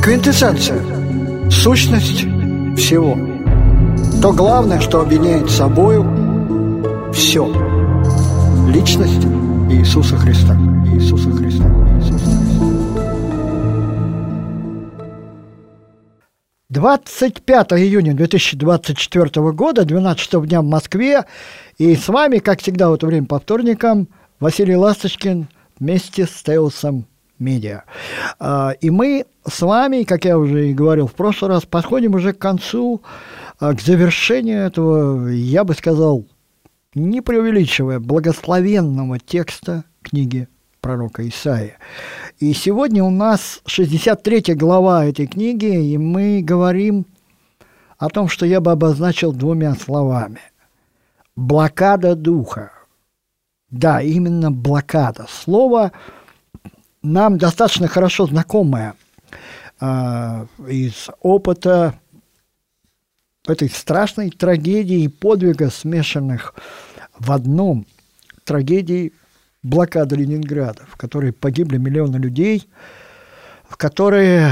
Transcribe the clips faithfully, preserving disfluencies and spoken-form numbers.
квинтэссенция, сущность всего. То главное, что объединяет собою все. Личность Иисуса Христа. Иисуса Христа. Иисуса Христа. двадцать пятого июня две тысячи двадцать четвёртого года, двенадцать часов дня в Москве. И с вами, как всегда в это время по вторникам, Василий Ласточкин вместе с Теосом Медиа. И мы с вами, как я уже и говорил в прошлый раз, подходим уже к концу, к завершению этого, я бы сказал, не преувеличивая, благословенного текста книги пророка Исаии. И сегодня у нас шестьдесят третья глава этой книги, и мы говорим о том, что я бы обозначил двумя словами. Блокада духа. Да, именно блокада. Слово нам достаточно хорошо знакомое э, из опыта этой страшной трагедии и подвига, смешанных в одном, трагедии блокады Ленинграда, в которой погибли миллионы людей, в которой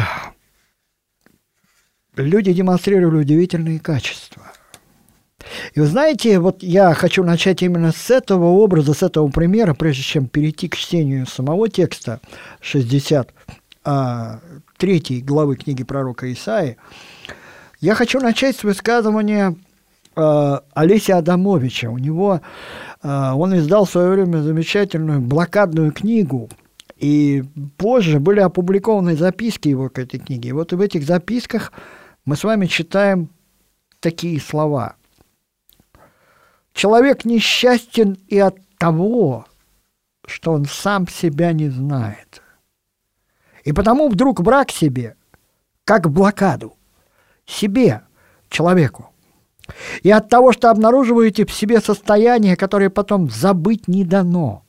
люди демонстрировали удивительные качества. И вы знаете, вот я хочу начать именно с этого образа, с этого примера, прежде чем перейти к чтению самого текста шестьдесят третьей главы книги пророка Исаии. Я хочу начать с высказывания э, Олеся Адамовича. У него, э, он издал в свое время замечательную блокадную книгу, и позже были опубликованы записки его к этой книге. И вот в этих записках мы с вами читаем такие слова. «Человек несчастен и от того, что он сам себя не знает. И потому вдруг брак себе, как блокаду, себе, человеку. И от того, что обнаруживаете в себе состояние, которое потом забыть не дано.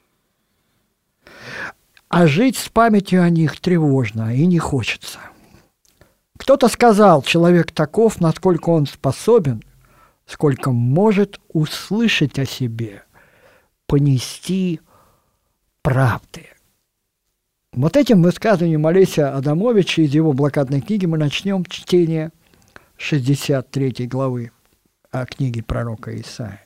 А жить с памятью о них тревожно и не хочется. Кто-то сказал, человек таков, насколько он способен, сколько может услышать о себе, понести правды». Вот этим высказыванием Олеся Адамовича из его блокадной книги мы начнем чтение шестьдесят третьей главы книги пророка Исаии.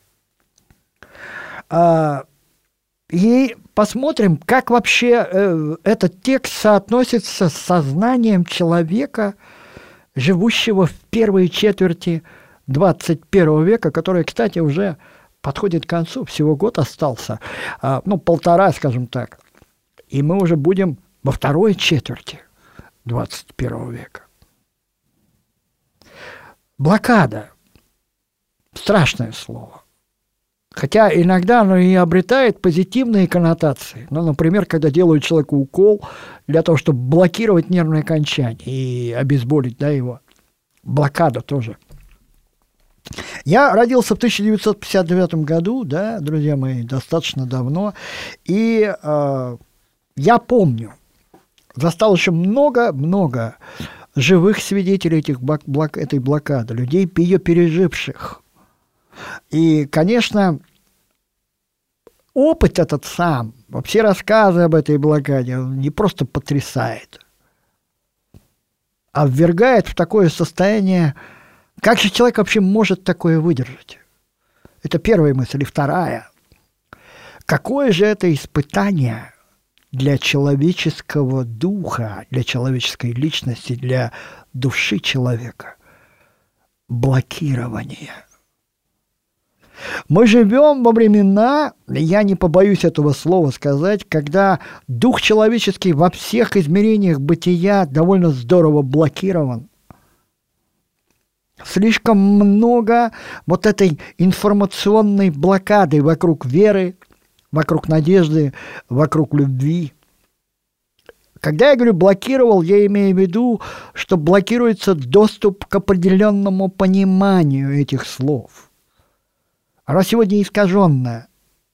И посмотрим, как вообще этот текст соотносится с сознанием человека, живущего в первой четверти двадцать первого века, который, кстати, уже подходит к концу, всего год остался, ну, полтора, скажем так. И мы уже будем во второй четверти двадцать первого века. Блокада. Страшное слово. Хотя иногда оно и обретает позитивные коннотации. Ну, например, когда делают человеку укол для того, чтобы блокировать нервное окончание и обезболить, да, его. Блокада тоже. Я родился в тысяча девятьсот пятьдесят девятом году, да, друзья мои, достаточно давно. И э, я помню, застал еще много-много живых свидетелей этих блок, блок, этой блокады, людей, ее переживших. И, конечно, опыт этот сам, вообще рассказы об этой блокаде, он не просто потрясает, а ввергает в такое состояние, как же человек вообще может такое выдержать? Это первая мысль. И вторая. Какое же это испытание для человеческого духа, для человеческой личности, для души человека? Блокирование. Мы живем во времена, я не побоюсь этого слова сказать, когда дух человеческий во всех измерениях бытия довольно здорово блокирован. Слишком много вот этой информационной блокады вокруг веры, вокруг надежды, вокруг любви. Когда я говорю «блокировал», я имею в виду, что блокируется доступ к определенному пониманию этих слов. Оно сегодня искаженное.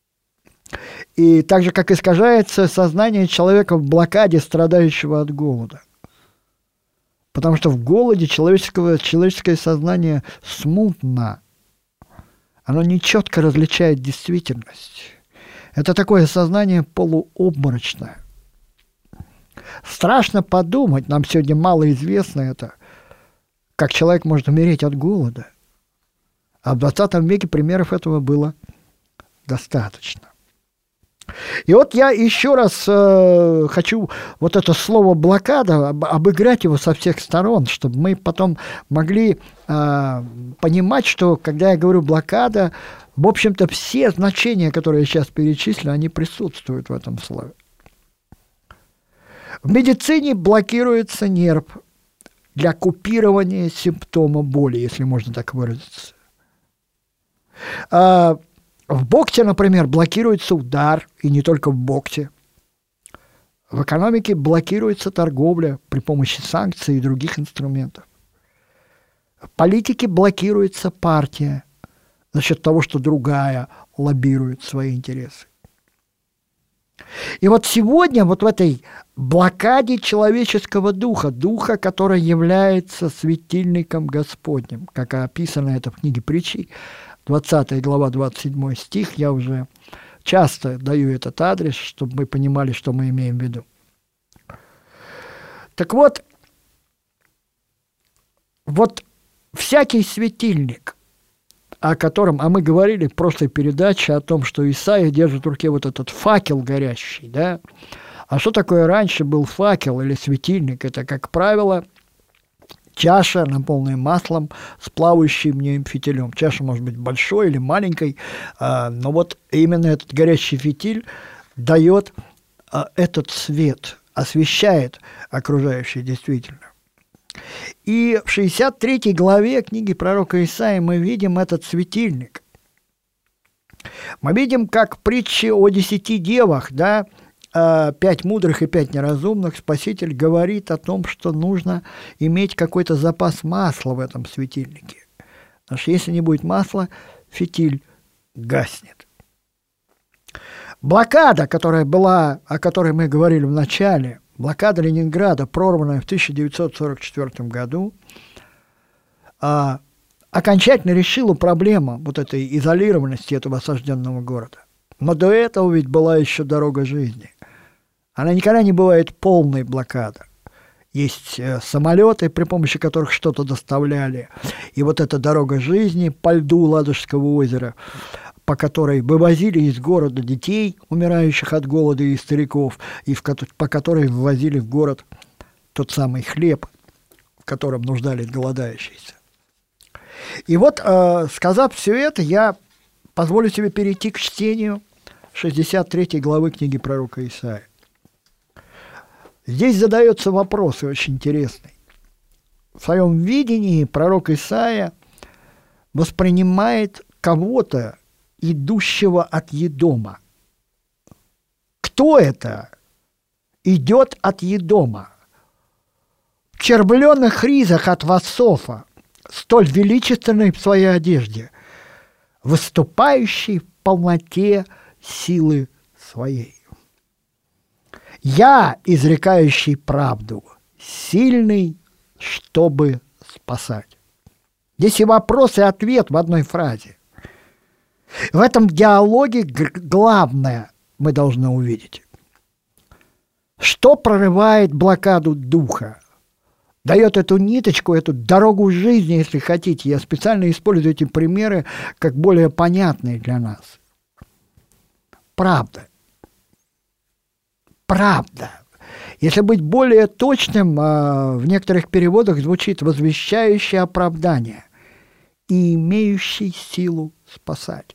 И так же, как искажается сознание человека в блокаде, страдающего от голода. Потому что в голоде человеческого, человеческое сознание смутно. Оно нечетко различает действительность. Это такое сознание полуобморочное. Страшно подумать, нам сегодня мало известно это, как человек может умереть от голода. А в двадцатом веке примеров этого было достаточно. И вот я еще раз э, хочу вот это слово «блокада» об, обыграть его со всех сторон, чтобы мы потом могли э, понимать, что когда я говорю «блокада», в общем-то, все значения, которые я сейчас перечислю, они присутствуют в этом слове. В медицине блокируется нерв для купирования симптома боли, если можно так выразиться. А в боксе, например, блокируется удар, и не только в боксе. В экономике блокируется торговля при помощи санкций и других инструментов. В политике блокируется партия за счет того, что другая лоббирует свои интересы. И вот сегодня вот в этой блокаде человеческого духа, духа, который является светильником Господним, как описано это в книге Притчи, двадцатая глава, двадцать седьмой стих, я уже часто даю этот адрес, чтобы мы понимали, что мы имеем в виду. Так вот, вот всякий светильник, о котором, а мы говорили в прошлой передаче о том, что Исаия держит в руке вот этот факел горящий, да? А что такое раньше был факел или светильник? Это, как правило, чаша, наполненная маслом, с плавающим в ней фитилем. Чаша может быть большой или маленькой, но вот именно этот горящий фитиль дает этот свет, освещает окружающее действительно. И в шестьдесят третьей главе книги пророка Исаии мы видим этот светильник. Мы видим, как в притче о десяти девах, да, пять мудрых и пять неразумных, Спаситель говорит о том, что нужно иметь какой-то запас масла в этом светильнике. Потому что если не будет масла, фитиль гаснет. Блокада, которая была, о которой мы говорили в начале, блокада Ленинграда, прорванная в тысяча девятьсот сорок четвёртом году, а, окончательно решила проблему вот этой изолированности этого осажденного города. Но до этого ведь была еще дорога жизни. Она никогда не бывает полной блокадой. Есть э, самолеты, при помощи которых что-то доставляли. И вот эта дорога жизни по льду Ладожского озера, по которой вывозили из города детей, умирающих от голода, и стариков, и в, по которой вывозили в город тот самый хлеб, в котором нуждались голодающиеся. И вот, э, сказав все это, я позволю себе перейти к чтению шестьдесят третьей главы книги пророка Исаии. Здесь задается вопрос очень интересный. В своем видении пророк Исаия воспринимает кого-то, идущего от Едома. Кто это идет от Едома? В червленых ризах от Вассофа, столь величественной в своей одежде, выступающий в полноте силы своей. Я, изрекающий правду, сильный, чтобы спасать. Здесь и вопрос, и ответ в одной фразе. В этом диалоге главное мы должны увидеть. Что прорывает блокаду духа? Дает эту ниточку, эту дорогу жизни, если хотите. Я специально использую эти примеры как более понятные для нас. Правда. Правда. Если быть более точным, в некоторых переводах звучит «возвещающее оправдание» и «имеющий силу спасать».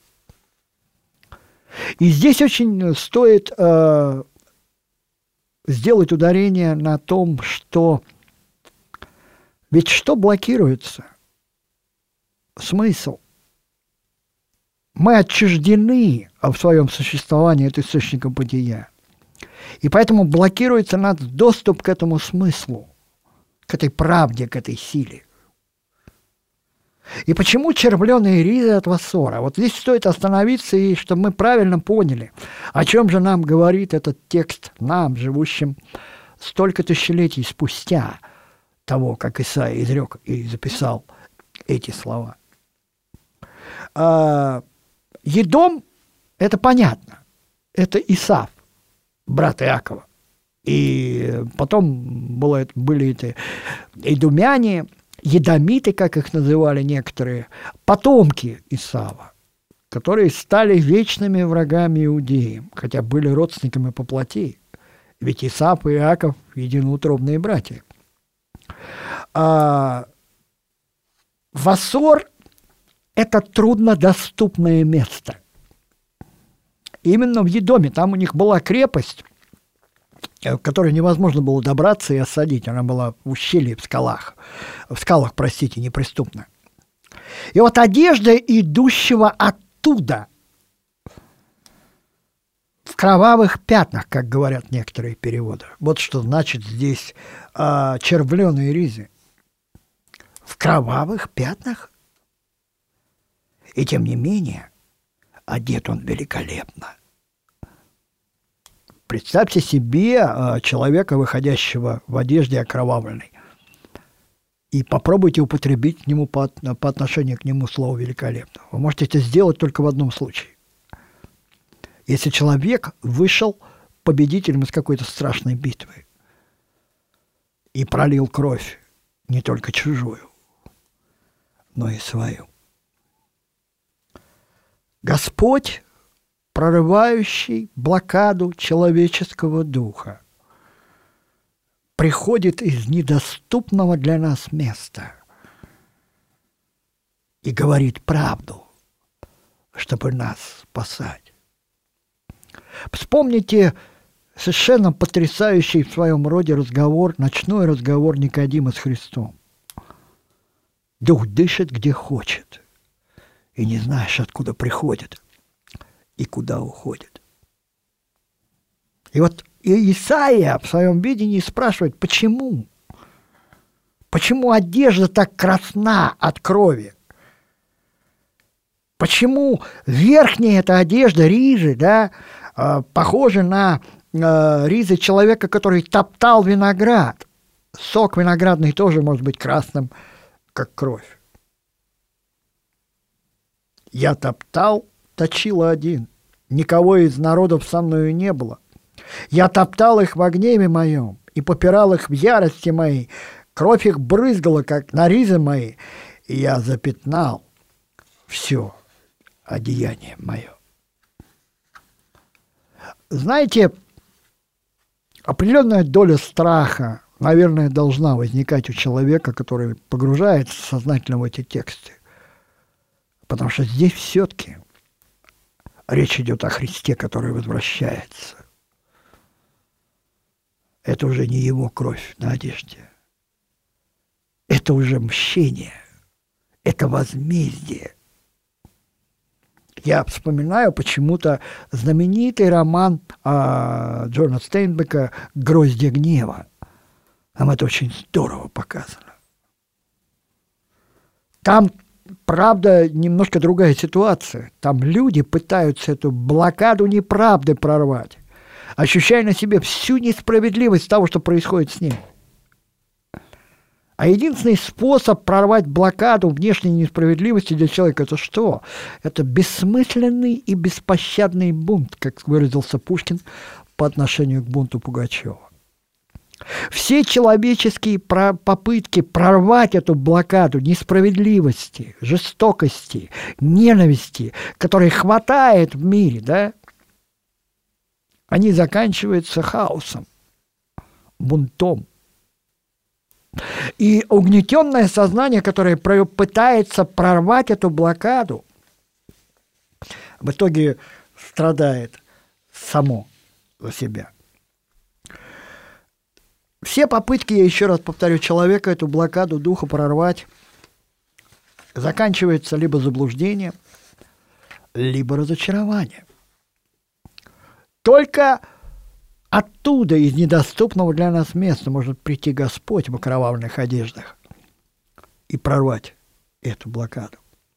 И здесь очень стоит э, сделать ударение на том, что ведь что блокируется? Смысл. Мы отчуждены в своем существовании от источника бытия. И поэтому блокируется наш доступ к этому смыслу, к этой правде, к этой силе. И почему червленые ризы от Вассора? Вот здесь стоит остановиться, и чтобы мы правильно поняли, о чем же нам говорит этот текст нам, живущим столько тысячелетий спустя того, как Исаия изрек и записал эти слова. А, Едом – это понятно, это Исав, брат Иакова. И потом было, были эти идумяне, едомиты, как их называли некоторые, потомки Исава, которые стали вечными врагами иудеям, хотя были родственниками по плоти. Ведь Исав и Иаков – единоутробные братья. А Васор – это труднодоступное место. Именно в Едоме, там у них была крепость, к которой невозможно было добраться и осадить. Она была в ущелье, в скалах. В скалах, простите, неприступна. И вот одежда идущего оттуда в кровавых пятнах, как говорят некоторые переводы. Вот что значит здесь э, червленые ризы. В кровавых пятнах? И тем не менее, одет он великолепно. Представьте себе э, человека, выходящего в одежде окровавленной, и попробуйте употребить к нему по, по отношению к нему слово «великолепно». Вы можете это сделать только в одном случае. Если человек вышел победителем из какой-то страшной битвы и пролил кровь не только чужую, но и свою. Господь, прорывающий блокаду человеческого духа, приходит из недоступного для нас места и говорит правду, чтобы нас спасать. Вспомните совершенно потрясающий в своем роде разговор, ночной разговор Никодима с Христом. Дух дышит, где хочет, и не знаешь, откуда приходит и куда уходит. И вот Исаия в своем видении спрашивает, почему? Почему одежда так красна от крови? Почему верхняя эта одежда, ризы, да, похожа на ризы человека, который топтал виноград? Сок виноградный тоже может быть красным, как кровь. Я топтал, точила один, никого из народов со мною не было. Я топтал их в гневе моем и попирал их в ярости моей. Кровь их брызгала, как на ризы мои, и я запятнал все одеяние мое. Знаете, определенная доля страха, наверное, должна возникать у человека, который погружается сознательно в эти тексты. Потому что здесь все-таки речь идет о Христе, который возвращается. Это уже не его кровь на одежде. Это уже мщение. Это возмездие. Я вспоминаю почему-то знаменитый роман а, Джона Стейнбека «Гроздья гнева». Там это очень здорово показано. Там, правда, немножко другая ситуация. Там люди пытаются эту блокаду неправды прорвать, ощущая на себе всю несправедливость того, что происходит с ним. А единственный способ прорвать блокаду внешней несправедливости для человека – это что? Это бессмысленный и беспощадный бунт, как выразился Пушкин по отношению к бунту Пугачева. Все человеческие попытки прорвать эту блокаду несправедливости, жестокости, ненависти, которой хватает в мире, да, они заканчиваются хаосом, бунтом. И угнетенное сознание, которое пытается прорвать эту блокаду, в итоге страдает само за себя. Все попытки, я еще раз повторю, человека эту блокаду духа прорвать заканчиваются либо заблуждением, либо разочарованием. Только оттуда, из недоступного для нас места, может прийти Господь в окровавленных одеждах и прорвать эту блокаду.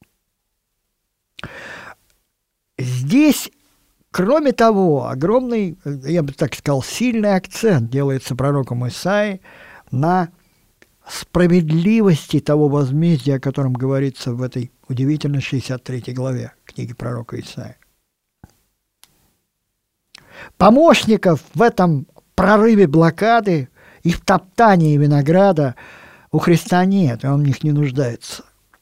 Здесь, кроме того, огромный, я бы так сказал, сильный акцент делается пророком Исаии на справедливости того возмездия, о котором говорится в этой удивительной шестьдесят третьей главе книги пророка Исаии. Помощников в этом прорыве блокады и в топтании винограда у Христа нет, и он в них не нуждается.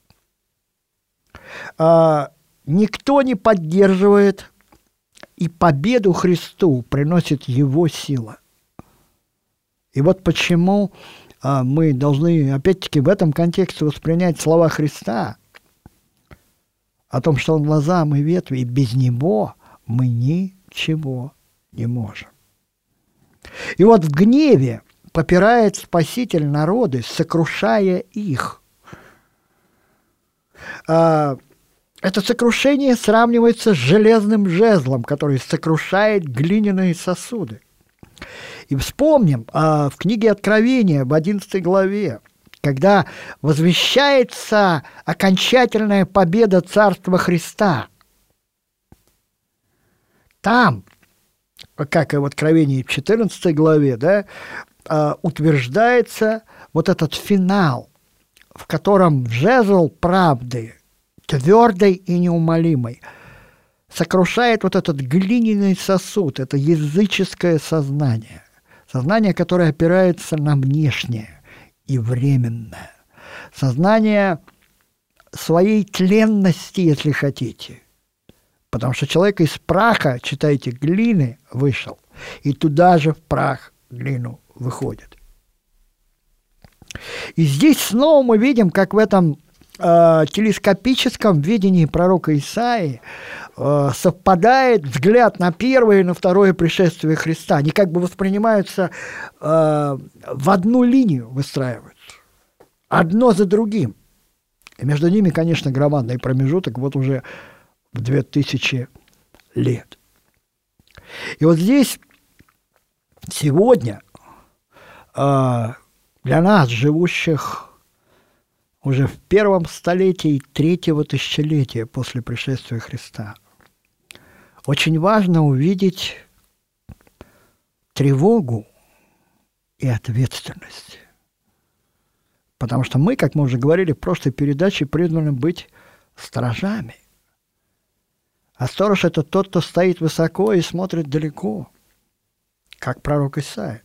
А, никто не поддерживает, и победу Христу приносит Его сила. И вот почему а, мы должны, опять-таки, в этом контексте воспринять слова Христа о том, что Он лоза, мы ветви, и без Него мы ничего не можем. И вот в гневе попирает Спаситель народы, сокрушая их. А, это сокрушение сравнивается с железным жезлом, который сокрушает глиняные сосуды. И вспомним а, в книге Откровения в одиннадцатой главе, когда возвещается окончательная победа Царства Христа. Там, как и в Откровении в четырнадцатой главе, да, а, утверждается вот этот финал, в котором жезл правды, твердой и неумолимой, сокрушает вот этот глиняный сосуд, это языческое сознание. Сознание, которое опирается на внешнее и временное. Сознание своей тленности, если хотите. Потому что человек из праха, читайте, глины вышел, и туда же в прах глину выходит. И здесь снова мы видим, как в этом э, телескопическом видении пророка Исаии э, совпадает взгляд на первое и на второе пришествие Христа. Они как бы воспринимаются э, в одну линию, выстраиваются, одно за другим. И между ними, конечно, громадный промежуток, вот уже в две тысячи лет. И вот здесь сегодня э, для нас, живущих уже в первом столетии третьего тысячелетия после пришествия Христа, очень важно увидеть тревогу и ответственность. Потому что мы, как мы уже говорили в прошлой передаче, призваны быть сторожами. А сторож – это тот, кто стоит высоко и смотрит далеко, как пророк Исаия.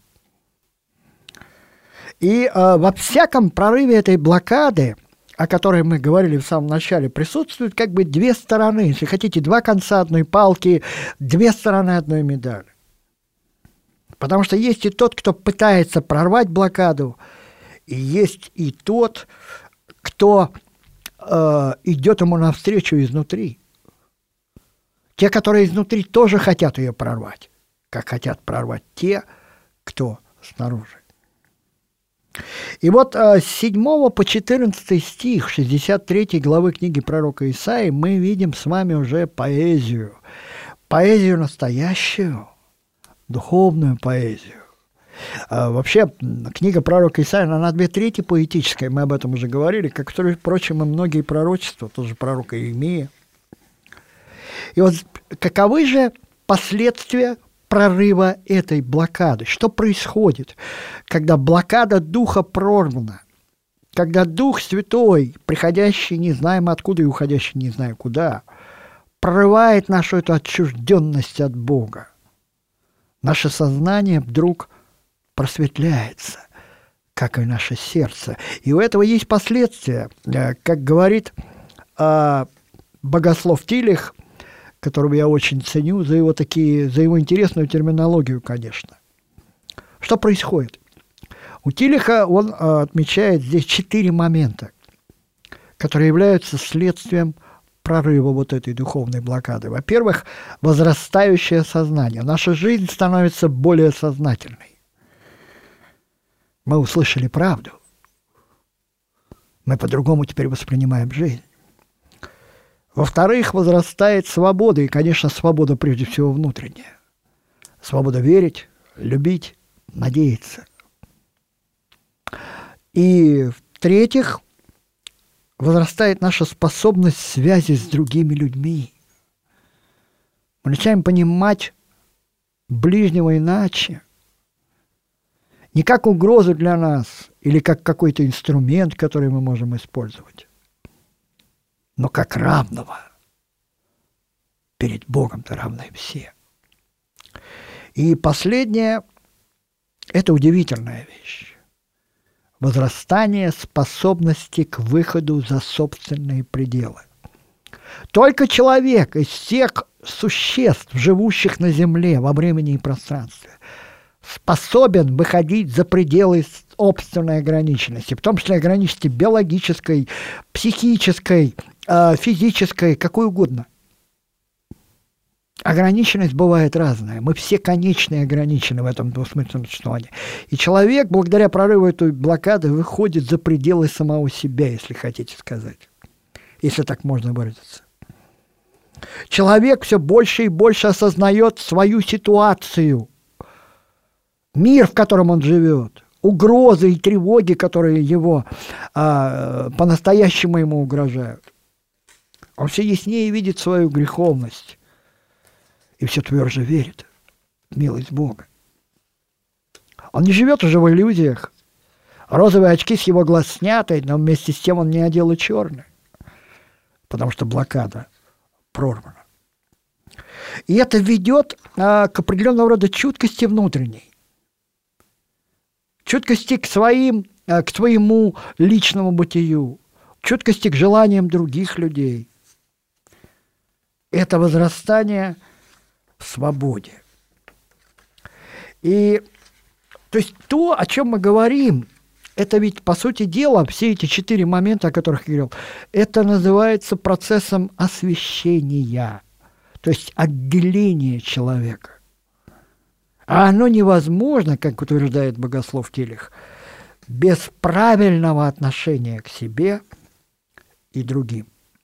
И э, во всяком прорыве этой блокады, о которой мы говорили в самом начале, присутствуют как бы две стороны, если хотите, два конца одной палки, две стороны одной медали. Потому что есть и тот, кто пытается прорвать блокаду, и есть и тот, кто э, идет ему навстречу изнутри. Те, которые изнутри, тоже хотят ее прорвать, как хотят прорвать те, кто снаружи. И вот с седьмого по четырнадцатый стих шестьдесят третьей главы книги пророка Исаии мы видим с вами уже поэзию. Поэзию настоящую, духовную поэзию. А вообще, книга пророка Исаии, она на две трети поэтическая, мы об этом уже говорили, как, впрочем, и многие пророчества, тоже пророка Иеремии. И вот каковы же последствия прорыва этой блокады? Что происходит, когда блокада Духа прорвана? Когда Дух Святой, приходящий не знаем откуда и уходящий не знаю куда, прорывает нашу эту отчужденность от Бога. Наше сознание вдруг просветляется, как и наше сердце. И у этого есть последствия. Как говорит э, богослов Тилих, которого я очень ценю за его, такие, за его интересную терминологию, конечно. Что происходит? У Тилиха он э, отмечает здесь четыре момента, которые являются следствием прорыва вот этой духовной блокады. Во-первых, возрастающее сознание. Наша жизнь становится более сознательной. Мы услышали правду. Мы по-другому теперь воспринимаем жизнь. Во-вторых, возрастает свобода, и, конечно, свобода прежде всего внутренняя. Свобода верить, любить, надеяться. И, в-третьих, возрастает наша способность связи с другими людьми. Мы начинаем понимать ближнего иначе. Не как угрозу для нас или как какой-то инструмент, который мы можем использовать, но как равного. Перед Богом-то равны все. И последнее, Это удивительная вещь. Возрастание способности к выходу за собственные пределы. Только человек из всех существ, живущих на Земле во времени и пространстве, способен выходить за пределы собственной ограниченности, в том числе ограниченности биологической, психической, физической, какой угодно. Ограниченность бывает разная. Мы все конечные ограничены в этом двусмысленном существовании. И человек, благодаря прорыву этой блокады, выходит за пределы самого себя, если хотите сказать. Если так можно выразиться. Человек все больше и больше осознает свою ситуацию. Мир, в котором он живет. Угрозы и тревоги, которые его а, по-настоящему ему угрожают. Он все яснее видит свою греховность. И все тверже верит в милость Бога. Он не живет уже в иллюзиях. Розовые очки с его глаз сняты, но вместе с тем он не одел и черный. Потому что блокада прорвана. И это ведет а, к определенного рода чуткости внутренней. Чуткости к, своим, а, к своему личному бытию. Чуткости к желаниям других людей. Это возрастание в свободе. И то есть то, о чем мы говорим, это ведь, по сути дела, все эти четыре момента, о которых я говорил, это называется процессом освящения, то есть отделения человека. А оно невозможно, как утверждает богослов Тилих, без правильного отношения к себе и другим.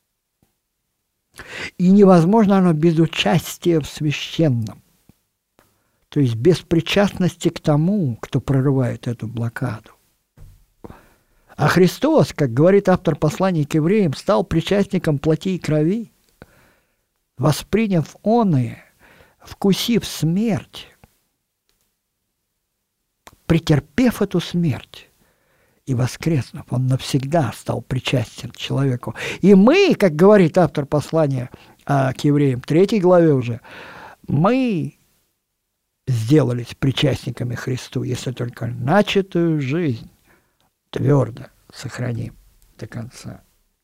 И невозможно оно без участия в священном, то есть без причастности к тому, кто прорывает эту блокаду. А Христос, как говорит автор послания к евреям, стал причастником плоти и крови, восприняв оное, вкусив смерть, претерпев эту смерть, и воскреснув, он навсегда стал причастен к человеку. И мы, как говорит автор послания а, к евреям, в третьей главе уже, мы сделались причастниками Христу, если только начатую жизнь твердо сохраним до конца.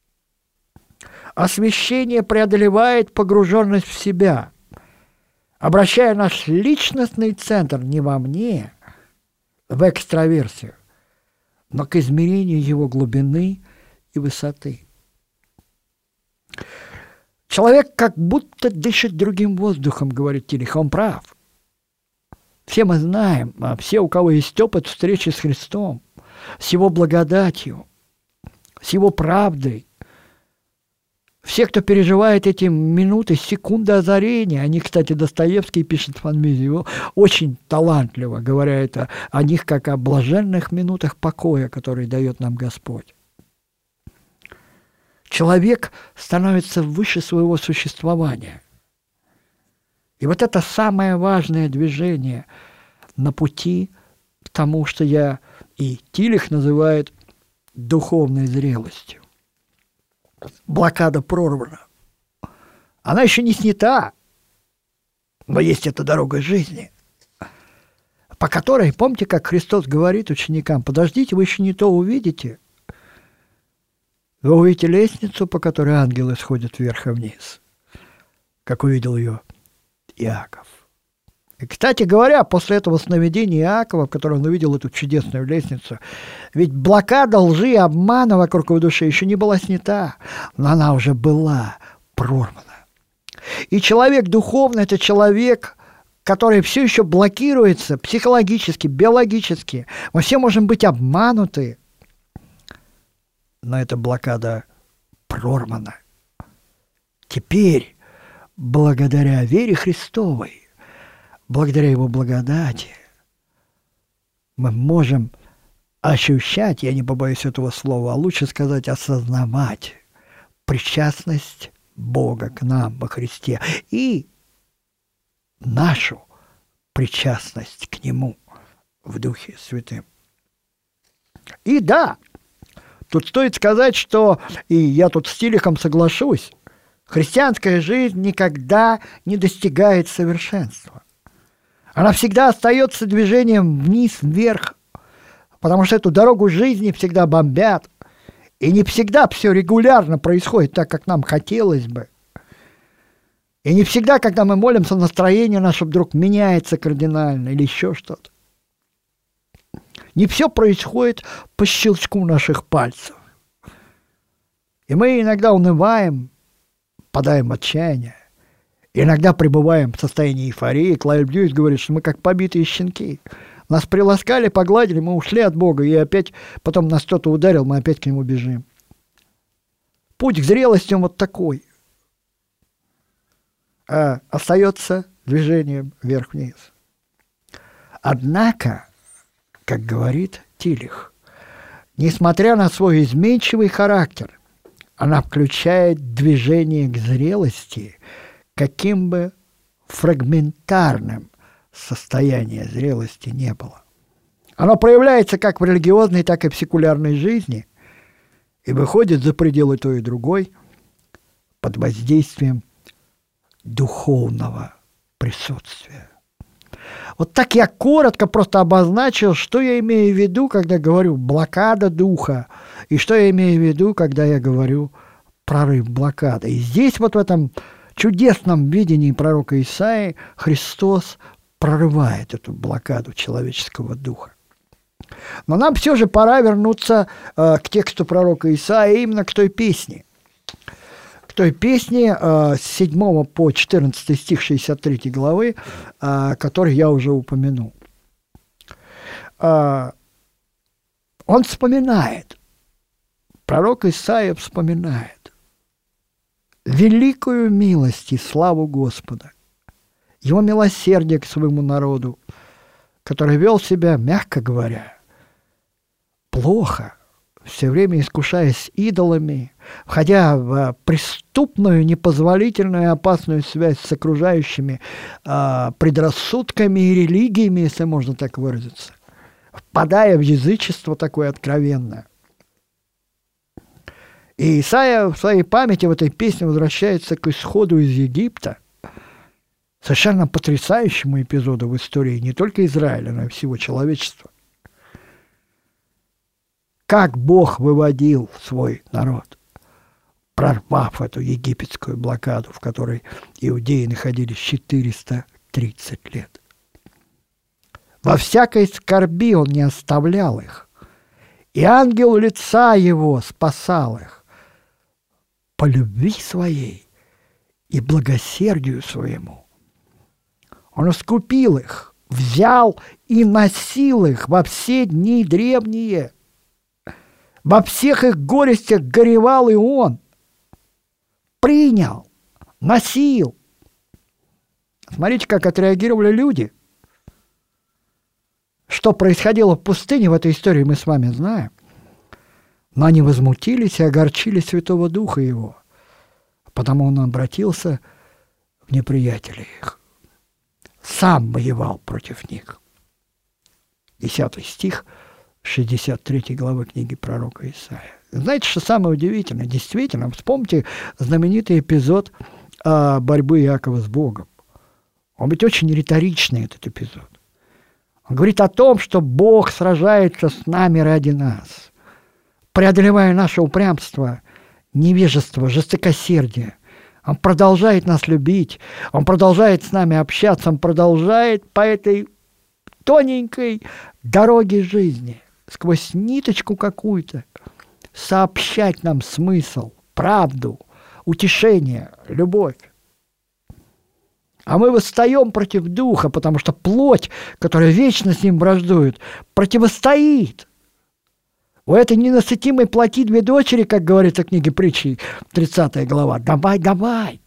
Освящение преодолевает погруженность в себя, обращая наш личностный центр не во мне, в экстраверсию, но к измерению его глубины и высоты. Человек как будто дышит другим воздухом, говорит Тилих, он прав. Все мы знаем, а все, у кого есть опыт встречи с Христом, с Его благодатью, с Его правдой, все, кто переживает эти минуты, секунды озарения, они, кстати, Достоевский пишет в Фанвизии, очень талантливо, говоря это о них как о блаженных минутах покоя, которые дает нам Господь. Человек становится выше своего существования. И вот это самое важное движение на пути к тому, что я и Тилих называет духовной зрелостью. Блокада прорвана. Она еще не снята, но есть эта дорога жизни, по которой, помните, как Христос говорит ученикам, подождите, вы еще не то увидите. Вы увидите лестницу, по которой ангелы сходят вверх и вниз, как увидел ее Иаков. И, кстати говоря, после этого сновидения Иакова, в котором он увидел эту чудесную лестницу, ведь блокада лжи и обмана вокруг его души еще не была снята, но она уже была прорвана. И человек духовный – это человек, который все еще блокируется психологически, биологически. Мы все можем быть обмануты, но эта блокада прорвана. Теперь, благодаря вере Христовой, благодаря Его благодати, мы можем ощущать, я не побоюсь этого слова, а лучше сказать осознавать причастность Бога к нам во Христе и нашу причастность к Нему в Духе Святым. И да, тут стоит сказать, что, и я тут с Тилихом соглашусь, христианская жизнь никогда не достигает совершенства. Она всегда остается движением вниз-вверх, потому что эту дорогу жизни всегда бомбят. И не всегда все регулярно происходит так, как нам хотелось бы. И не всегда, когда мы молимся, настроение наше вдруг меняется кардинально или еще что-то. Не все происходит по щелчку наших пальцев. И мы иногда унываем, впадаем в отчаяние. Иногда пребываем в состоянии эйфории. Клайв Льюис говорит, что мы как побитые щенки. Нас приласкали, погладили, мы ушли от Бога, и опять потом нас кто-то ударил, мы опять к Нему бежим. Путь к зрелости он вот такой. А остается движением вверх-вниз. Однако, как говорит Тилих, несмотря на свой изменчивый характер, она включает движение к зрелости, каким бы фрагментарным состояние зрелости не было. Оно проявляется как в религиозной, так и в секулярной жизни и выходит за пределы той и другой под воздействием духовного присутствия. Вот так я коротко просто обозначил, что я имею в виду, когда говорю блокада духа, и что я имею в виду, когда я говорю прорыв блокады. И здесь вот в этом чудесном видении пророка Исаии Христос прорывает эту блокаду человеческого духа. Но нам все же пора вернуться э, к тексту пророка Исаии, именно к той песне. К той песне э, с седьмого по четырнадцатый стих шестьдесят третьей главы, э, который я уже упомянул. Э, он вспоминает, пророк Исаия вспоминает великую милость и славу Господа, Его милосердие к своему народу, который вел себя, мягко говоря, плохо, все время искушаясь идолами, входя в преступную, непозволительную и опасную связь с окружающими э, предрассудками и религиями, если можно так выразиться, впадая в язычество такое откровенное. И Исаия в своей памяти в этой песне возвращается к исходу из Египта, совершенно потрясающему эпизоду в истории не только Израиля, но и всего человечества. Как Бог выводил свой народ, прорвав эту египетскую блокаду, в которой иудеи находились четыреста тридцать лет. Во всякой скорби Он не оставлял их, и ангел лица Его спасал их по любви Своей и благосердию Своему. Он искупил их, взял и носил их во все дни древние. Во всех их горестях горевал и Он. Принял, носил. Смотрите, как отреагировали люди. Что происходило в пустыне в этой истории, мы с вами знаем. Но они возмутились и огорчили Святого Духа Его, потому Он обратился в неприятелей их. Сам воевал против них. Десятый стих шестьдесят третьей главы книги пророка Исаия. Знаете, что самое удивительное? Действительно, вспомните знаменитый эпизод а, борьбы Иакова с Богом. Он ведь очень риторичный, этот эпизод. Он говорит о том, что Бог сражается с нами ради нас, преодолевая наше упрямство, невежество, жестокосердие. Он продолжает нас любить, Он продолжает с нами общаться, Он продолжает по этой тоненькой дороге жизни, сквозь ниточку какую-то, сообщать нам смысл, правду, утешение, любовь. А мы восстаем против духа, потому что плоть, которая вечно с ним враждует, противостоит. У этой ненасытимой плоти две дочери, как говорится в книге притчи, тридцатая глава. Давай, давай.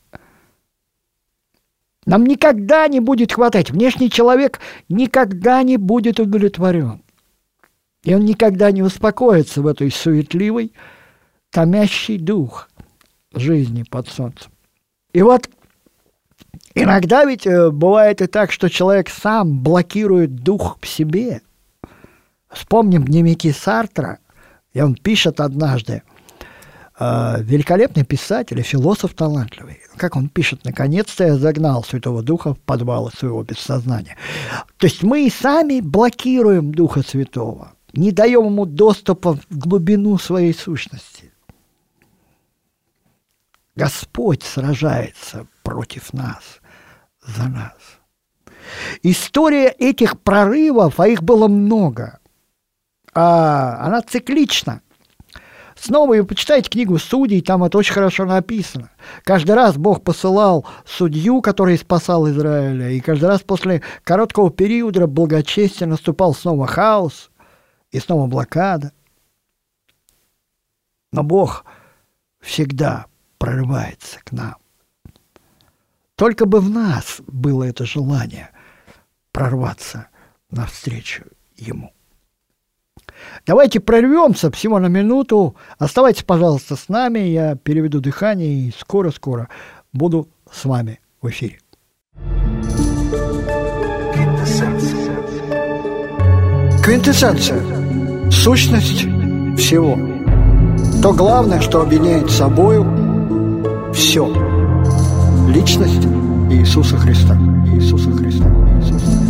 Нам никогда не будет хватать. Внешний человек никогда не будет удовлетворен. И он никогда не успокоится в этой суетливой, томящей дух жизни под солнцем. И вот иногда ведь бывает и так, что человек сам блокирует дух в себе. Вспомним дневники Сартра, и он пишет однажды: э, великолепный писатель и философ талантливый. Как он пишет: «Наконец-то я загнал Святого Духа в подвалы своего бессознания». То есть мы и сами блокируем Духа Святого, не даем ему доступа в глубину своей сущности. Господь сражается против нас, за нас. История этих прорывов, а их было много, а она циклична. Снова вы почитайте книгу Судей, там это очень хорошо написано. Каждый раз Бог посылал судью, который спасал Израиля, и каждый раз после короткого периода благочестия наступал снова хаос и снова блокада. Но Бог всегда прорывается к нам. Только бы в нас было это желание прорваться навстречу Ему. Давайте прорвемся всего на минуту. Оставайтесь, пожалуйста, с нами. Я переведу дыхание и скоро-скоро буду с вами в эфире. Квинтэссенция. Сущность всего. То главное, что объединяет собою все. Личность Иисуса Христа. Иисуса Христа. Иисуса Христа.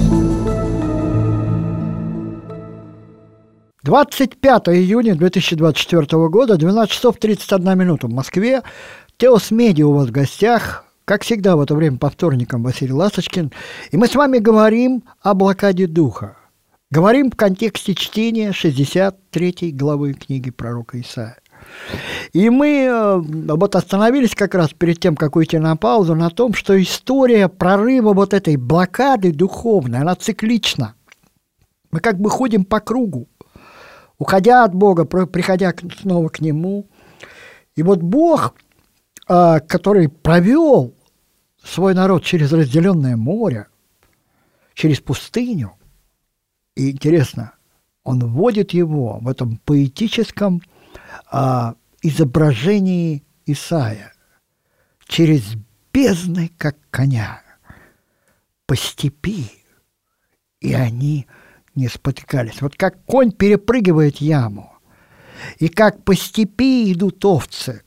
двадцать пятого июня две тысячи двадцать четвёртого года, двенадцать часов тридцать одна минута в Москве. Теос Медиа у вас в гостях. Как всегда в это время по вторникам Василий Ласточкин. И мы с вами говорим о блокаде духа. Говорим в контексте чтения шестьдесят третьей главы книги пророка Исаии. И мы вот остановились как раз перед тем, как уйти на паузу, на том, что история прорыва вот этой блокады духовной, она циклична. Мы как бы ходим по кругу, уходя от Бога, приходя снова к Нему. И вот Бог, который провел свой народ через разделенное море, через пустыню, и интересно, Он вводит его в этом поэтическом а, изображении Исаия через бездны, как коня, по степи, и они не спотыкались. Вот как конь перепрыгивает яму, и как по степи идут овцы,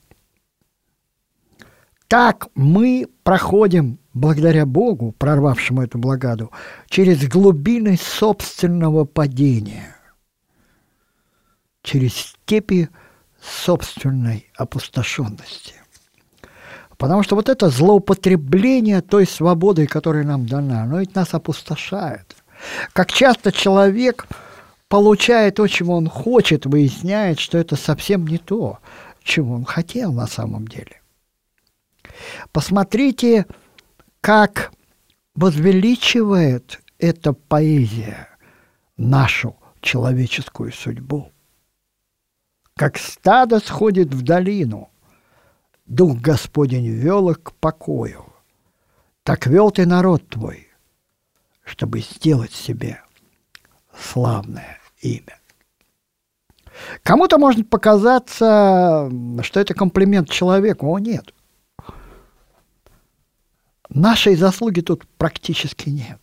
так мы проходим, благодаря Богу, прорвавшему эту блокаду, через глубины собственного падения, через степи собственной опустошенности. Потому что вот это злоупотребление той свободой, которая нам дана, оно ведь нас опустошает. Как часто человек, получая то, чего он хочет, выясняет, что это совсем не то, чего он хотел на самом деле. Посмотрите, как возвеличивает эта поэзия нашу человеческую судьбу. Как стадо сходит в долину, Дух Господень вел их к покою. Так вел ты народ твой, чтобы сделать себе славное имя. Кому-то может показаться, что это комплимент человеку. О, нет. Нашей заслуги тут практически нет.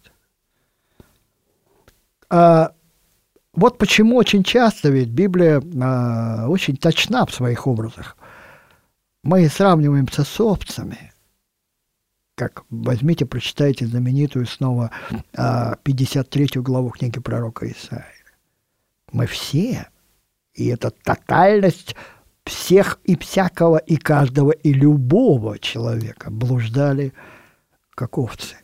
А вот почему очень часто ведь Библия а, очень точна в своих образах. Мы сравниваемся с овцами. Как возьмите, прочитайте знаменитую снова а, пятьдесят третью главу книги пророка Исаии. Мы все, и это тотальность всех и всякого, и каждого, и любого человека блуждали как овцы.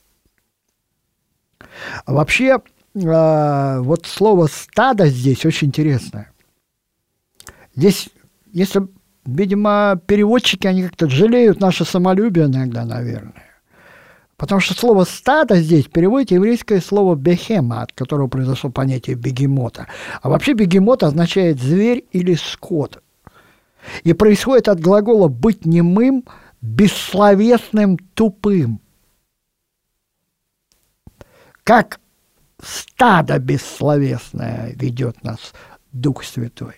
А вообще, э, вот слово «стадо» здесь очень интересное. Здесь, если, видимо, переводчики, они как-то жалеют наше самолюбие иногда, наверное. Потому что слово «стадо» здесь переводит еврейское слово «бехема», от которого произошло понятие бегемота. А вообще бегемот означает «зверь» или «скот». И происходит от глагола «быть немым», «бессловесным», «тупым». Как стадо бессловесное ведет нас Дух Святой.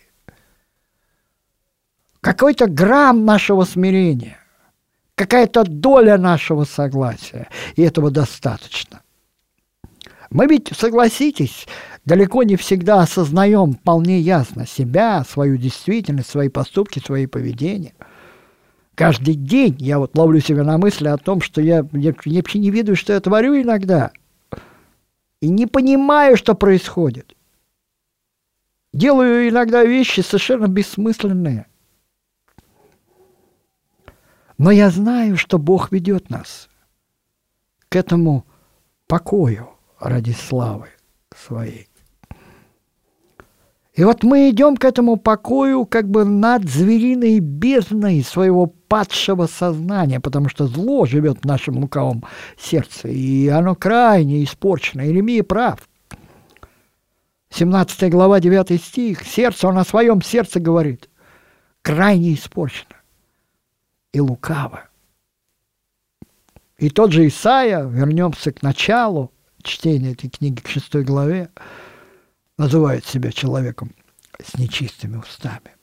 Какой-то грамм нашего смирения, какая-то доля нашего согласия, и этого достаточно. Мы ведь, согласитесь, далеко не всегда осознаем вполне ясно себя, свою действительность, свои поступки, свои поведения. Каждый день я вот ловлю себя на мысли о том, что я, я, я вообще не ведаю, что я творю иногда. И не понимаю, что происходит. Делаю иногда вещи совершенно бессмысленные. Но я знаю, что Бог ведет нас к этому покою ради славы своей. И вот мы идем к этому покою как бы над звериной бездной своего падшего сознания, потому что зло живет в нашем лукавом сердце, и оно крайне испорчено. Иеремия прав. семнадцатая глава, девятый стих. Сердце, он о своем сердце говорит, крайне испорчено и лукаво. И тот же Исаия, вернемся к началу чтения этой книги, к шестой главе, называет себя человеком с нечистыми устами.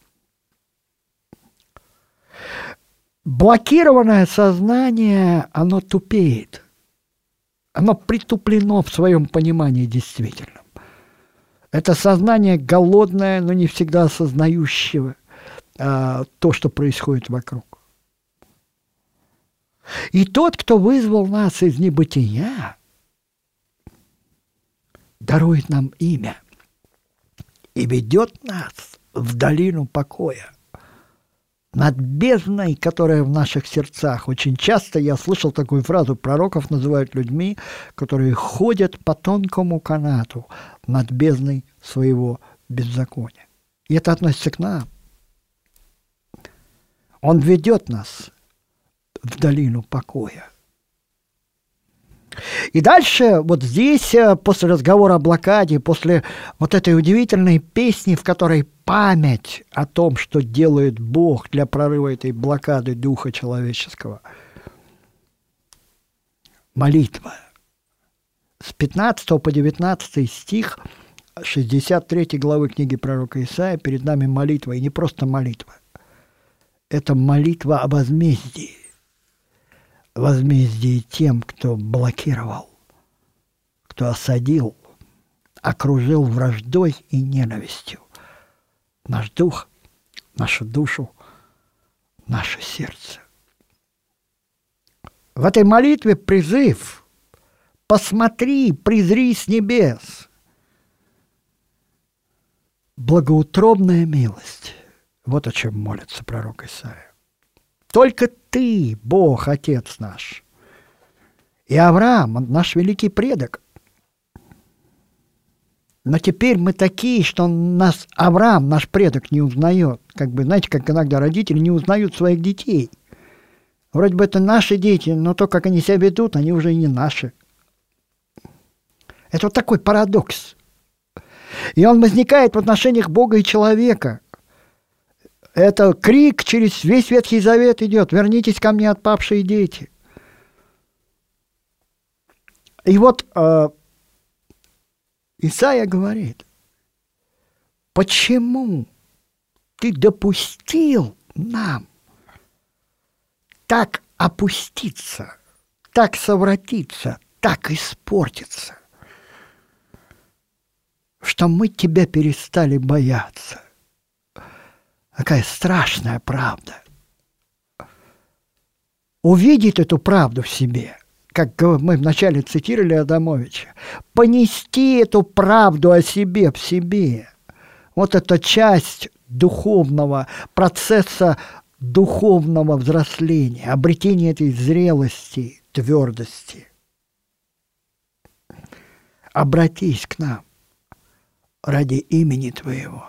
Блокированное сознание, оно тупеет. Оно притуплено в своем понимании действительном. Это сознание голодное, но не всегда осознающего а, то, что происходит вокруг. И тот, кто вызвал нас из небытия, дарует нам имя и ведет нас в долину покоя, над бездной, которая в наших сердцах. Очень часто я слышал такую фразу, пророков называют людьми, которые ходят по тонкому канату над бездной своего беззакония. И это относится к нам. Он ведет нас в долину покоя. И дальше, вот здесь, после разговора о блокаде, после вот этой удивительной песни, в которой память о том, что делает Бог для прорыва этой блокады духа человеческого, молитва. С пятнадцатого по девятнадцатый стих шестьдесят третьей главы книги пророка Исаия перед нами молитва, и не просто молитва. Это молитва о возмездии. Возмездие тем, кто блокировал, кто осадил, окружил враждой и ненавистью наш дух, нашу душу, наше сердце. В этой молитве призыв: посмотри, призри с небес. Благоутробная милость. Вот о чем молится пророк Исаия. Только ты, Бог, Отец наш. И Авраам, наш великий предок. Но теперь мы такие, что нас Авраам, наш предок, не узнает. Как бы, знаете, как иногда родители не узнают своих детей. Вроде бы это наши дети, но то, как они себя ведут, они уже и не наши. Это вот такой парадокс. И он возникает в отношениях Бога и человека. Это крик через весь Ветхий Завет идет: вернитесь ко мне, отпавшие дети. И вот э, Исаия говорит: почему ты допустил нам так опуститься, так совратиться, так испортиться, что мы тебя перестали бояться? Какая страшная правда. Увидеть эту правду в себе, как мы вначале цитировали Адамовича, понести эту правду о себе в себе. Вот эта часть духовного процесса, духовного взросления, обретения этой зрелости, твердости. Обратись к нам ради имени Твоего.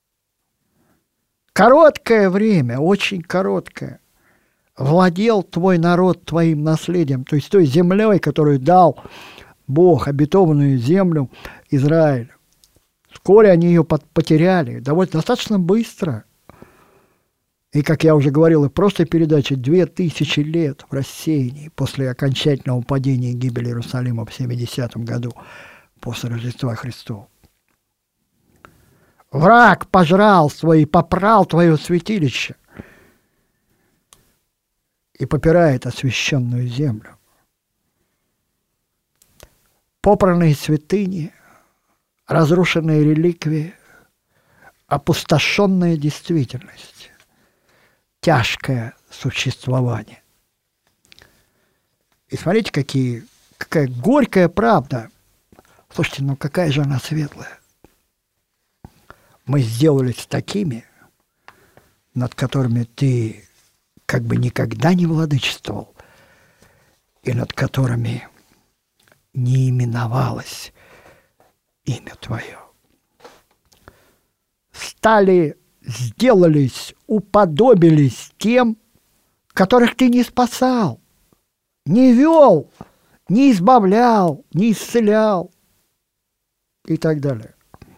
Короткое время, очень короткое, владел твой народ твоим наследием, то есть той землей, которую дал Бог, обетованную землю Израилю. Вскоре они ее потеряли, довольно достаточно быстро. И, как я уже говорил, и в прошлой передаче, две тысячи лет в рассеянии после окончательного падения и гибели Иерусалима в семидесятом году после Рождества Христова. Враг пожрал свой и попрал твое святилище и попирает освященную землю. Попранные святыни разрушенные реликвии, опустошенная действительность, тяжкое существование. И смотрите, какие, какая горькая правда. Слушайте, ну какая же она светлая. Мы сделались такими, над которыми ты как бы никогда не владычествовал, и над которыми не именовалось имя Твое. Стали, сделались, уподобились тем, которых Ты не спасал, не вел, не избавлял, не исцелял и так далее.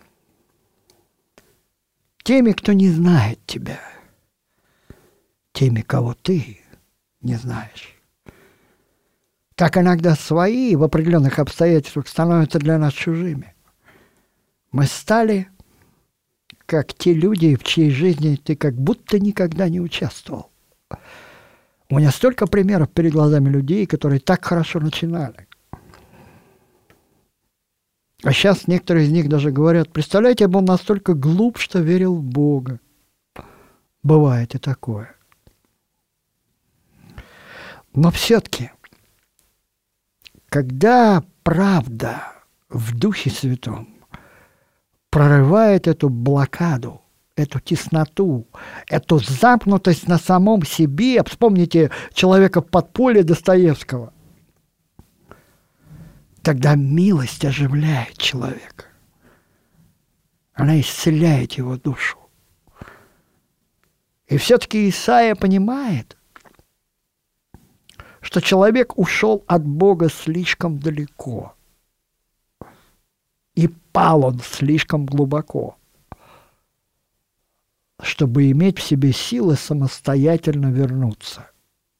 Теми, кто не знает Тебя, теми, кого Ты не знаешь. Как иногда свои в определенных обстоятельствах становятся для нас чужими. Мы стали как те люди, в чьей жизни ты как будто никогда не участвовал. У меня столько примеров перед глазами людей, которые так хорошо начинали. А сейчас некоторые из них даже говорят: представляете, я был настолько глуп, что верил в Бога. Бывает и такое. Но все-таки, когда правда в Духе Святом прорывает эту блокаду, эту тесноту, эту замкнутость на самом себе, вспомните «Человека в подполье» Достоевского, тогда милость оживляет человека. Она исцеляет его душу. И все-таки Исаия понимает, что человек ушел от Бога слишком далеко. И пал он слишком глубоко, чтобы иметь в себе силы самостоятельно вернуться.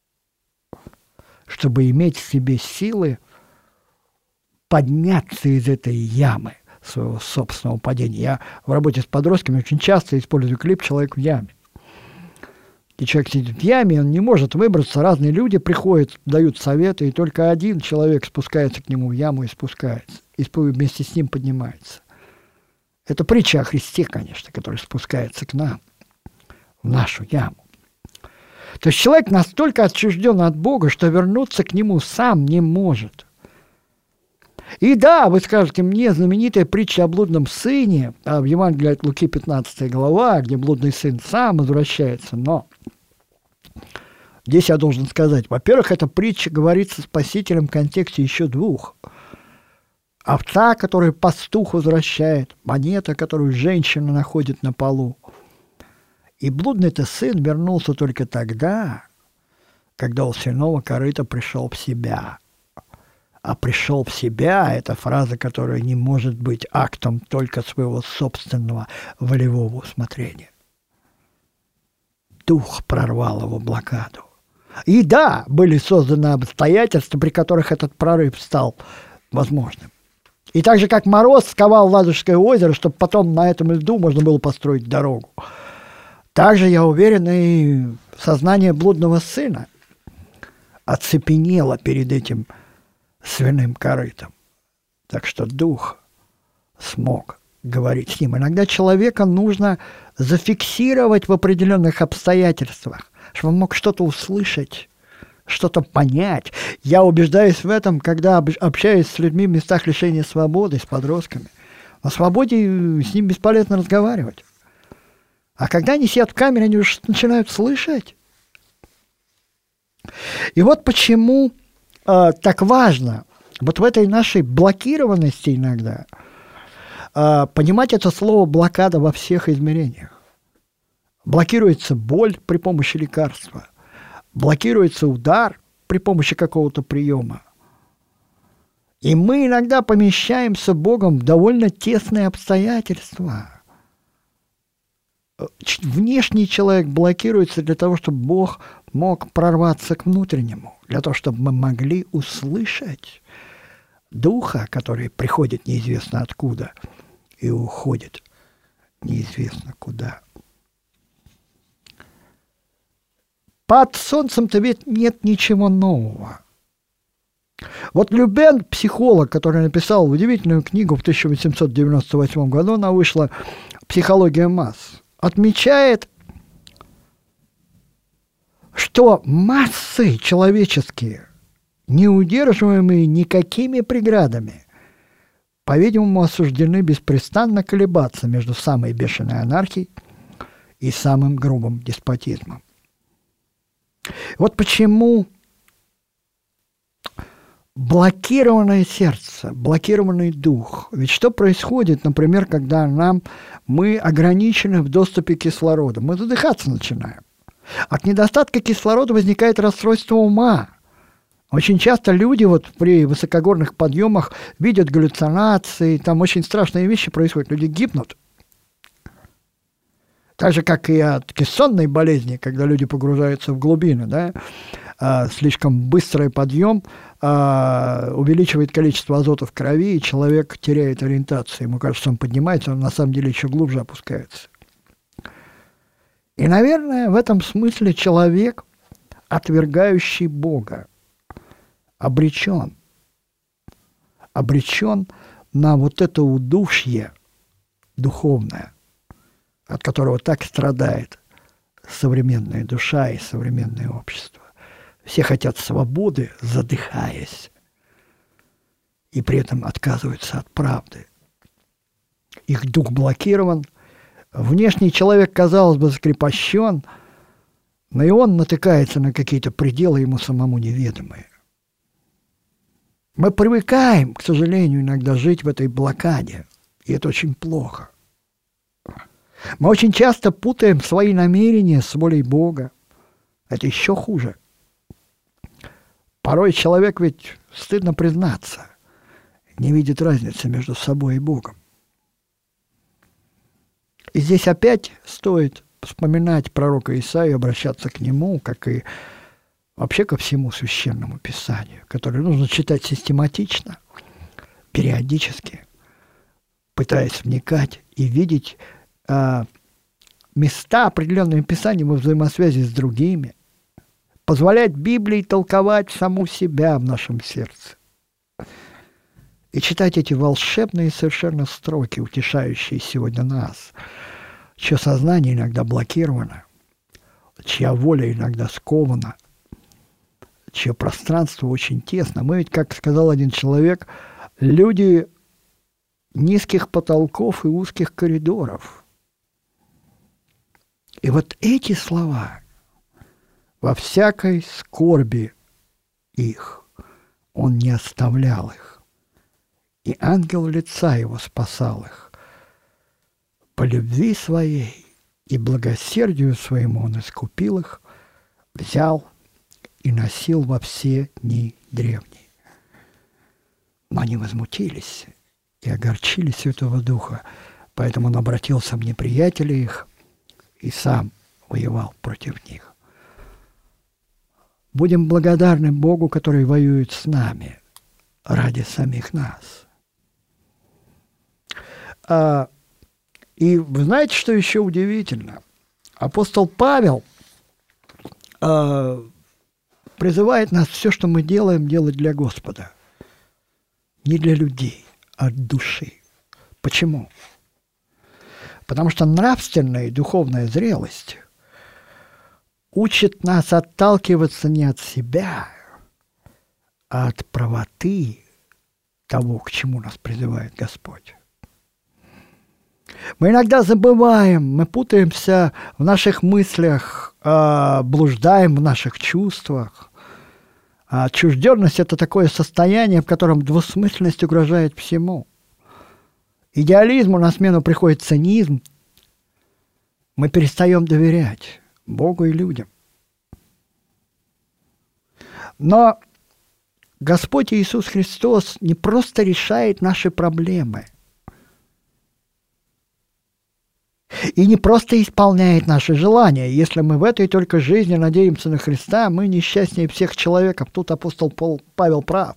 Чтобы иметь в себе силы подняться из этой ямы своего собственного падения. Я в работе с подростками очень часто использую клип «Человек в яме». И человек сидит в яме, он не может выбраться, разные люди приходят, дают советы, и только один человек спускается к нему в яму и спускается, и вместе с ним поднимается. Это притча о Христе, конечно, который спускается к нам, в нашу яму. То есть человек настолько отчужден от Бога, что вернуться к Нему сам не может. И да, вы скажете мне, знаменитая притча о блудном сыне, а в Евангелии от Луки пятнадцатая глава, где блудный сын сам возвращается, но здесь я должен сказать, во-первых, эта притча говорится спасителем в контексте еще двух. Овца, которую пастух возвращает, монета, которую женщина находит на полу. И блудный-то сын вернулся только тогда, когда у свиного корыта пришел в себя. А пришел в себя – это фраза, которая не может быть актом только своего собственного волевого усмотрения. Дух прорвал его блокаду. И да, были созданы обстоятельства, при которых этот прорыв стал возможным. И так же, как мороз сковал Ладожское озеро, чтобы потом на этом льду можно было построить дорогу, также, я уверен, и сознание блудного сына оцепенело перед этим свиным корытом. Так что дух смог говорить с ним. Иногда человека нужно зафиксировать в определенных обстоятельствах, чтобы он мог что-то услышать, что-то понять. Я убеждаюсь в этом, когда общаюсь с людьми в местах лишения свободы, с подростками. На свободе с ним бесполезно разговаривать. А когда они сидят в камере, они уже начинают слышать. И вот почему э, так важно вот в этой нашей блокированности иногда э, понимать это слово «блокада» во всех измерениях. Блокируется боль при помощи лекарства, блокируется удар при помощи какого-то приема. И мы иногда помещаемся Богом в довольно тесные обстоятельства. Внешний человек блокируется для того, чтобы Бог мог прорваться к внутреннему, для того, чтобы мы могли услышать Духа, который приходит неизвестно откуда и уходит неизвестно куда. Под солнцем-то ведь нет ничего нового. Вот Любен, психолог, который написал удивительную книгу в тысяча восемьсот девяносто восьмом году, она вышла «Психология масс», отмечает, что массы человеческие, неудерживаемые никакими преградами, по-видимому, осуждены беспрестанно колебаться между самой бешеной анархией и самым грубым деспотизмом. Вот почему блокированное сердце, блокированный дух. Ведь что происходит, например, когда нам, мы ограничены в доступе к кислороду? Мы задыхаться начинаем. От недостатка кислорода возникает расстройство ума. Очень часто люди вот при высокогорных подъемах видят галлюцинации, там очень страшные вещи происходят, люди гибнут. Так же, как и от кессонной болезни, когда люди погружаются в глубины, да, а, слишком быстрый подъем а, увеличивает количество азота в крови, и человек теряет ориентацию. Ему кажется, он поднимается, он на самом деле еще глубже опускается. И, наверное, в этом смысле человек, отвергающий Бога, обречен, обречен на вот это удушье духовное, от которого так страдает современная душа и современное общество. Все хотят свободы, задыхаясь, и при этом отказываются от правды. Их дух блокирован, внешний человек, казалось бы, закрепощен, но и он натыкается на какие-то пределы ему самому неведомые. Мы привыкаем, к сожалению, иногда жить в этой блокаде, и это очень плохо. Мы очень часто путаем свои намерения с волей Бога. Это еще хуже. Порой человек, ведь, стыдно признаться, не видит разницы между собой и Богом. И здесь опять стоит вспоминать пророка Исаию, обращаться к нему, как и вообще ко всему священному писанию, которое нужно читать систематично, периодически, пытаясь вникать и видеть а, места, определенные писания во взаимосвязи с другими, позволять Библии толковать саму себя в нашем сердце. И читать эти волшебные совершенно строки, утешающие сегодня нас, чье сознание иногда блокировано, чья воля иногда скована, чье пространство очень тесно. Мы ведь, как сказал один человек, люди низких потолков и узких коридоров. И вот эти слова, во всякой скорби их, он не оставлял их. И ангел лица его спасал их. По любви своей и благосердию своему он искупил их, взял и носил во все дни древние. Но они возмутились и огорчили Святого Духа, поэтому он обратился в неприятелей их и сам воевал против них. Будем благодарны Богу, который воюет с нами ради самих нас. А, и вы знаете, что еще удивительно? Апостол Павел а, призывает нас все, что мы делаем, делать для Господа. Не для людей, а от души. Почему? Потому что нравственная и духовная зрелость учит нас отталкиваться не от себя, а от правоты того, к чему нас призывает Господь. Мы иногда забываем, мы путаемся в наших мыслях, блуждаем в наших чувствах. Отчужденность – это такое состояние, в котором двусмысленность угрожает всему. Идеализму на смену приходит цинизм. Мы перестаем доверять Богу и людям. Но Господь Иисус Христос не просто решает наши проблемы и не просто исполняет наши желания. Если мы в этой только жизни надеемся на Христа, мы несчастнее всех человеков. Тут апостол Павел прав.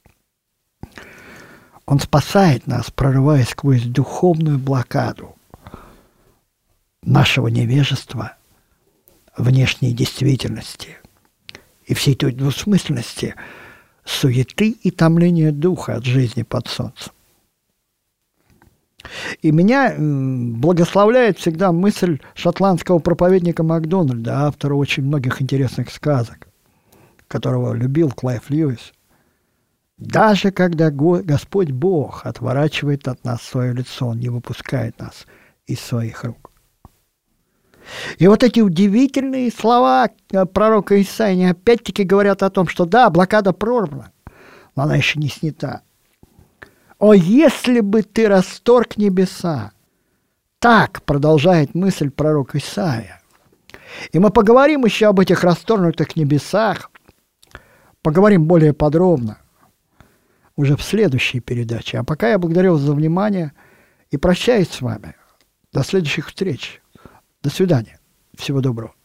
Он спасает нас, прорываясь сквозь духовную блокаду нашего невежества, внешней действительности и всей той двусмысленности, суеты и томления духа от жизни под солнцем. И меня благословляет всегда мысль шотландского проповедника Макдональда, автора очень многих интересных сказок, которого любил Клайв Льюис. Даже когда Господь Бог отворачивает от нас свое лицо, Он не выпускает нас из своих рук. И вот эти удивительные слова пророка Исаии опять-таки говорят о том, что да, блокада прорвана, но она еще не снята. «О, если бы ты расторг небеса!» Так продолжает мысль пророка Исаия. И мы поговорим еще об этих расторгнутых небесах, поговорим более подробно уже в следующей передаче. А пока я благодарю вас за внимание и прощаюсь с вами. До следующих встреч. До свидания. Всего доброго.